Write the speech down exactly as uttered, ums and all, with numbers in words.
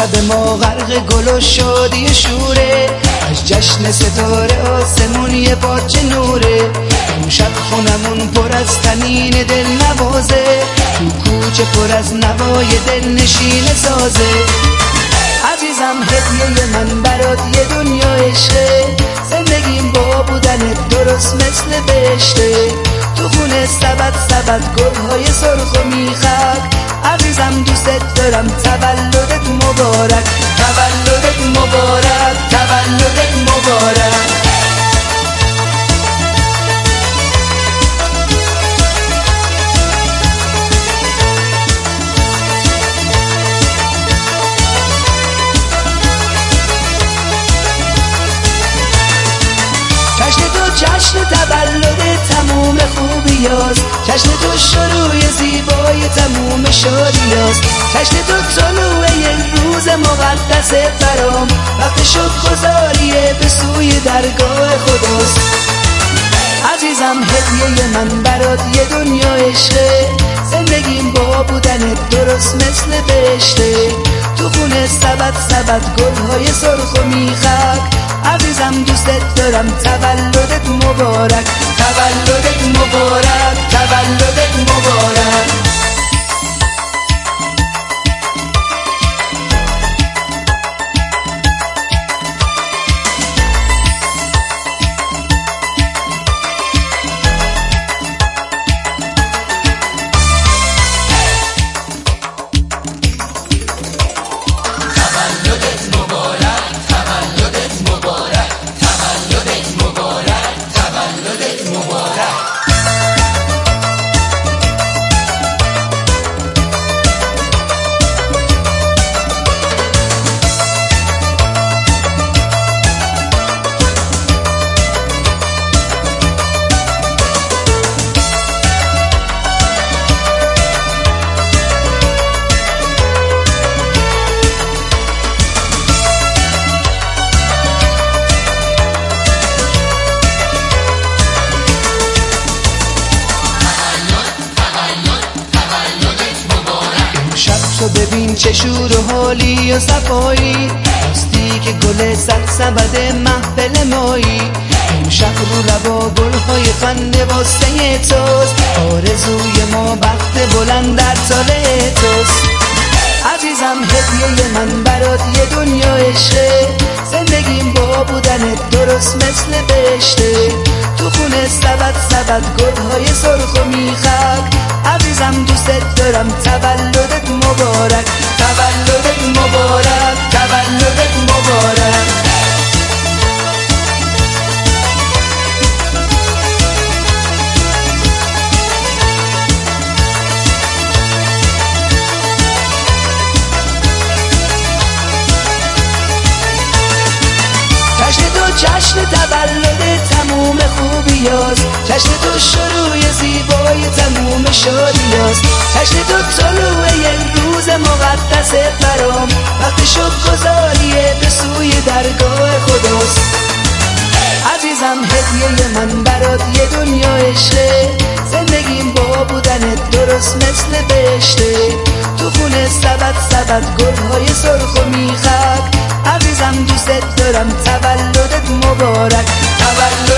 شب ما غرق گل و شادی شوره، از جشن ستاره آسمون یه پاچه نوره. امشب خونمون پر از تنین دل نوازه، تو کوچه پر از نوای دل نشین سازه. عزیزم هدیه من برات یه دنیا عشقه، زندگیم با بودنت درست مثل بهشته. تو خونه سبد سبد گلهای سرخ و میخک، عزیزم دوست دارم تولدت مبارک، تولدت مبارک، تولدت مبارک. جشن تو جشن تولد تموم خوبیاست، جشن تو شروع زیبای تموم شادیاست. جشن تو طلوع یک روز مقدس برام، وقت شکرگزاریه به سوی درگاه خداست. عزیزم هدیه من برات یه دنیا عشقه، زندگیم با بودنت درست مثل بهشته. تو خونه سبد سبد گلهای سرخ و میخک، عزیزم دوست دارم تولدت مبارک، تولدت مبارک، تولدت مبارک. تو ببین چه شور و حالی و صفایی، راستی که گل صد سبد محفل مایی. امشب رو لبا گلهای خنده واسه توست، آرزوی ما بخت بلند در ساله توست. عزیزم هدیه من برات یه دنیا عشقه، زندگیم با بودنت درست مثل بهشته. تو خونه سبد سبد گلهای سرخ و میخک، عزیزم دوست دارم تولدت مبارک، تولدت مبارک، تولدت مبارک. جشن تو جشن تولد تموم خوبیاست، جشن تو شروع زیبای تموم شادیاست. جشن تو طلوع یک روز مقدس برام، وقت شکرگزاریه به سوی درگاه خداست. عزیزم هدیه من برات یه دنیا عشقه، زندگیم با بودنت درست مثل بهشته. تو خونه سبد سبد گلهای سرخ و میخک، عزیزم دوست دارم تولدت مبارک، تولد